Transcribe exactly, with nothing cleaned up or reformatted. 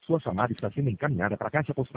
Sua chamada está sendo encaminhada para a caixa postal.